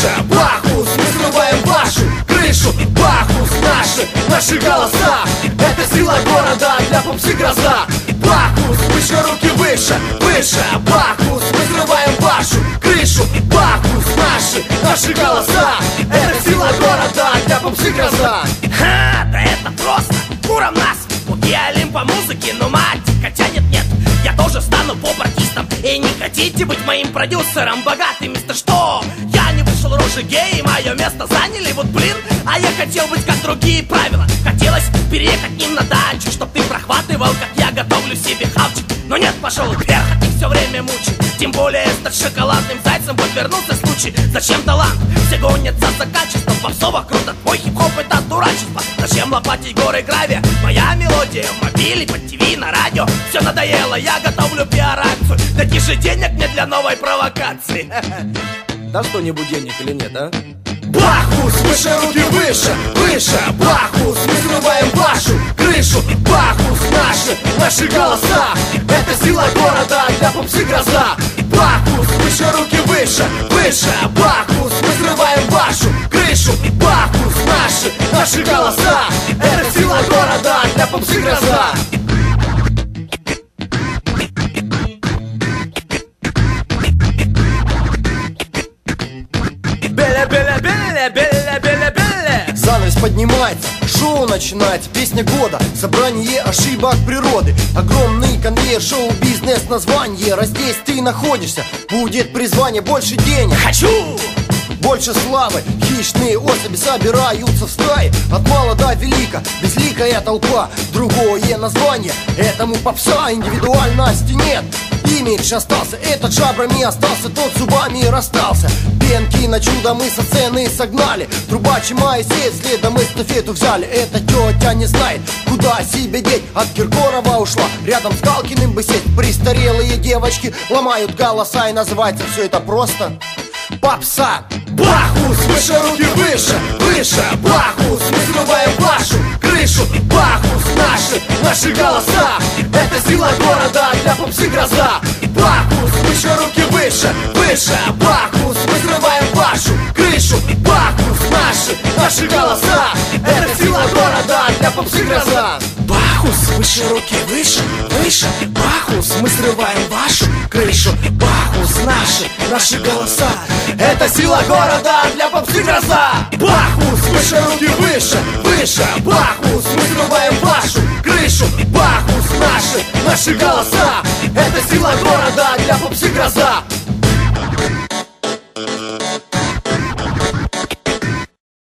выше, Бахус, мы срываем вашу крышу. Бахус, наши голоса, это сила города, для попсы гроза. Бахус, выше, руки выше, Бахус, мы срываем вашу крышу. Бахус, наши голоса, это сила города, для попсы гроза. Ха, да это просто куром нас. Пуки Олимпа музыки, но мать, хотя нет, я тоже стану поп-артистом. И не хотите быть моим продюсером, богатый мистер что? Я не вышел рожи гей, мое место заняли, вот блин. А я хотел быть как другие, правила. Хотелось переехать к ним на дачу, чтоб ты прохватывал, как я готовлю себе хавчик. Но нет, пошел вверх, и все время мучит. Тем более стать шоколадным зайцем подвернулся случай. Зачем талант? Все гонятся за качеством. Попсово круто, твой хип-хоп это дурачество. Зачем лопатить горы гравия? Моя мелодия в мобиле, под ТВ, на радио. Все надоело, я готовлю пиар-акцию. Дайте же денег мне для новой провокации. Да что-нибудь денег или нет, а? Бахус, выше, руки выше, Бахус, мы срываем вашу крышу. Бахус, наши голоса, это сила города, для попсы гроза. Бахус, выше, руки выше, Бахус, мы срываем вашу крышу. Бахус, наши голоса, это сила города, для попсы гроза. Занавес поднимается, шоу начинается, песня года, собрание ошибок природы. Огромный конвейер, шоу-бизнес, название. Раз здесь ты находишься, будет призвание. Больше денег хочу, больше славы. Хищные особи собираются в стаи. От мала до велика, безликая толпа. Другое название этому попса. Индивидуальности нет, имидж остался. Этот жабрами остался, тот зубами расстался. Пенки на чудо мы со сцены согнали. Трубач и Моисей следом эстафету взяли. Эта тетя не знает, куда себя деть. От Киркорова ушла, рядом с Галкиным бы сеть. Престарелые девочки ломают голоса. И называется все это просто попса. Бахус, выше, руки выше, Бахус, мы срываем вашу крышу. Бахус, наши голоса, это сила города, для попсы гроза. Бахус, выше, руки выше, Бахус, мы срываем вашу крышу. Бахус, наши голоса, это сила города, для попсы гроза. Бахус, выше, руки выше, Бахус, мы срываем вашу крышу. Бахус, наши голоса, это сила города, для попсы гроза. Бахус, выше, руки выше, Бахус, мы срываем вашу крышу. Бахус, наши голоса, это сила города, для попсы гроза.